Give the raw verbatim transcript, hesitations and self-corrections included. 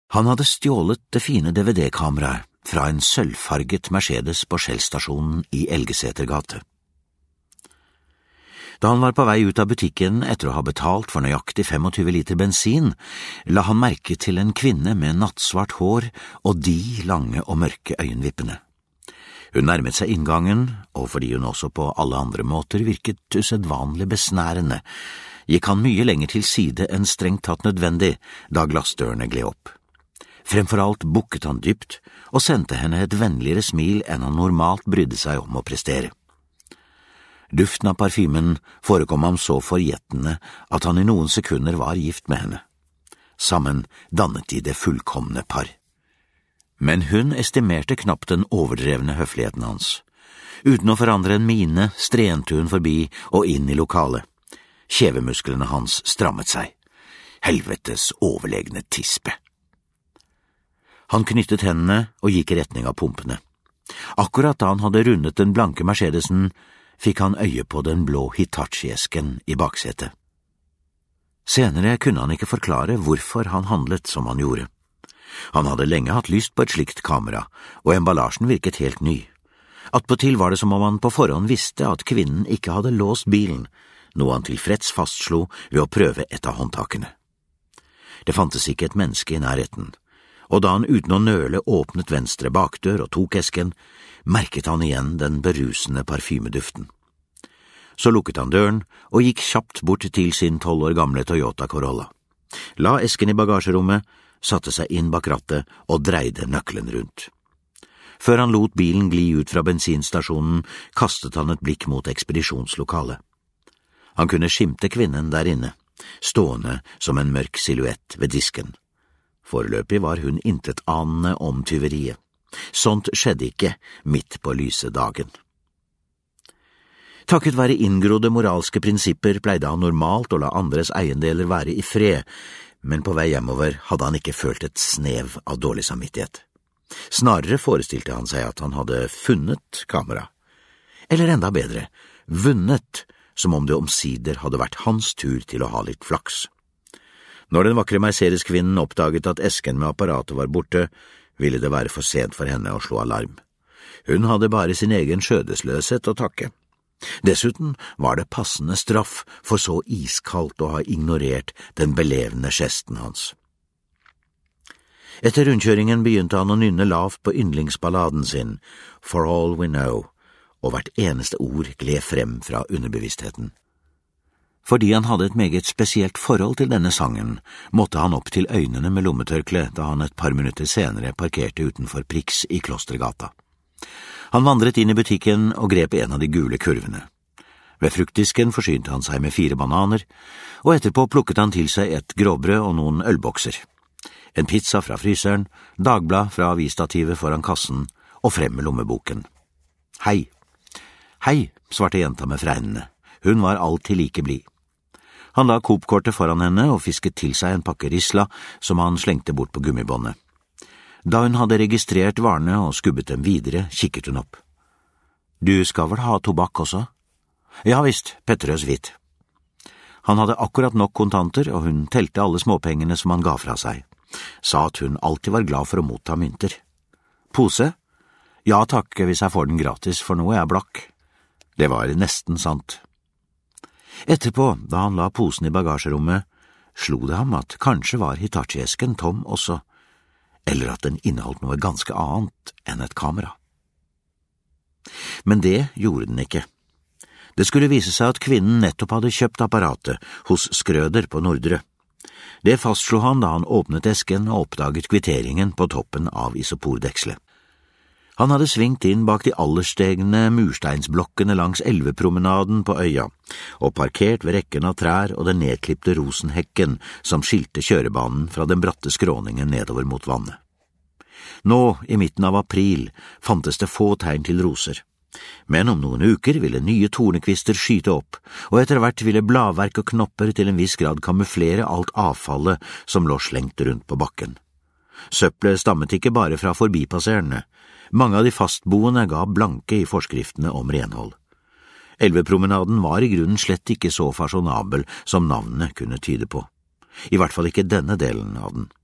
Han hadde stjålet det fine D V D-kameraet fra en sølvfarget Mercedes på Shell-stasjonen i Elgeseter gate. Da han var på vei ut av butikken etter å ha betalt for nøyaktig tjuefem liter bensin, la han merke til en kvinne med nattsvart hår og de lange og mørke øyenvippene. Hun nærmet seg inngangen, og fordi hun også på alle andre måter virket usedvanlig besnærende, gikk han mye lenger til side enn strengt tatt nødvendig da glassdørene gled opp. Fremfor alt bukket han dypt og sendte henne et vennligere smil enn han normalt brydde seg om å prestere. Duften av parfymen forekom ham så forjettende at han i noen sekunder var gift med henne. Sammen dannet de det fullkomne par. Men hun estimerte knapt den overdrevne høfligheten hans. Uten å forandre en mine strente hun forbi og inn i lokalet. Kjevemusklene hans strammet seg. Helvetes overlegne tispe. Han knyttet hendene og gikk i retning av pumpene. Akkurat da han hadde rundet den blanke Mercedesen, fikk han øye på den blå Hitachi-esken i baksetet. Senere kunne han ikke forklare hvorfor han handlet som han gjorde. Han hadde lenge hatt lyst på et slikt kamera, og emballasjen virket helt ny. Attpåtil var det som om han på forhånd visste at kvinnen ikke hadde låst bilen, noe han tilfreds fastslo ved å prøve et av håndtakene. Det fantes ikke et menneske i nærheten, og da han uten å nøle åpnet venstre bakdør og tok esken, merket han igjen den berusende parfymeduften. Så lukket han døren og gikk kjapt bort til sin tolv år gamle Toyota Corolla. La esken i bagasjerommet, satte seg inn bak rattet og dreide nøkkelen rundt. Før han lot bilen gli ut fra bensinstasjonen, kastet han et blikk mot ekspedisjonslokalet. Han kunne skimte kvinnen der inne, stående som en mørk silhuett ved disken. Foreløpig var hun intetanende om tyveriet. Sånt skjedde ikke midt på lyse dagen. Takket være inngrodde moralske prinsipper pleide han normalt å la andres eiendeler være i fred, men på vei hjemover hadde han ikke følt et snev av dårlig samvittighet. Snarere forestilte han seg at han hadde funnet kamera. Eller enda bedre, vunnet, som om det omsider hadde vært hans tur til å ha litt flaks. Når den vakre Mercedes-kvinnen oppdaget at esken med apparatet var borte, ville det være for sent for henne å slå alarm. Hun hadde bare sin egen skjødesløshet å takke. Dessuten var det passende straff for så iskaldt å ha ignorert den belevende gesten hans. Etter rundkjøringen begynte han å nynne lavt på yndlingsballaden sin, For All We Know, og hvert eneste ord gled frem fra underbevisstheten. Fordi han hadde et meget spesielt forhold til denne sangen, måtte han opp til øynene med lommetørkle da han et par minutter senere parkerte utenfor Prix i Klostergata. Han vandret inn i butikken og grep en av de gule kurvene. Ved fruktdisken forsynte han seg med fire bananer, og etterpå plukket han til seg et gråbrød og noen ølbokser. En pizza fra fryseren, dagblad fra avisstativet foran kassen og frem med lommeboken. Hei. Hei, svarte jenta med fregnene. Hun var alltid like blid. Han la Coop-kortet foran henne og fisket til seg en pakke risla som han slengte bort på gummibåndet. Da hun hadde registrert varene og skubbet dem videre, kikket hun opp. Du skal vel ha tobakk også? Ja visst, Petterøes hvitt. Han hadde akkurat nok kontanter, og hun telte alle småpengene som han ga fra seg. Sa at hun alltid var glad for å motta mynter. Pose? Ja takk, hvis jeg får den gratis, for nå er jeg blakk. Det var nesten sant. Etterpå, da han la posen i bagasjerommet, slo det ham at kanskje var Hitachi-esken tom også, eller at den inneholdt noe ganske annet enn et kamera. Men det gjorde den ikke. Det skulle vise seg at kvinnen nettopp hadde kjøpt apparatet hos Skrøder på Nordre. Det fastslo han da han åpnet esken og oppdaget kvitteringen på toppen av isopordekselet. Han hadde svingt inn bak de alderstegne mursteinsblokkene langs elvepromenaden på øya, og parkert ved rekken av trær og den nedklippte rosenhekken som skilte kjørebanen fra den bratte skråningen nedover mot vannet. Nå, i midten av april, fantes det få tegn til roser, men om noen uker ville nye tornekvister skyte opp, og etter hvert ville bladverk og knopper til en viss grad kamuflere alt avfallet som lå slengt rundt på bakken. Søppelet stammet ikke bare fra forbipasserende. Mange av de fastboende ga blanke i forskriftene om renhold. Elvepromenaden var i grunnen slett ikke så fasjonabel som navnet kunne tyde på. I hvert fall ikke denne delen av den.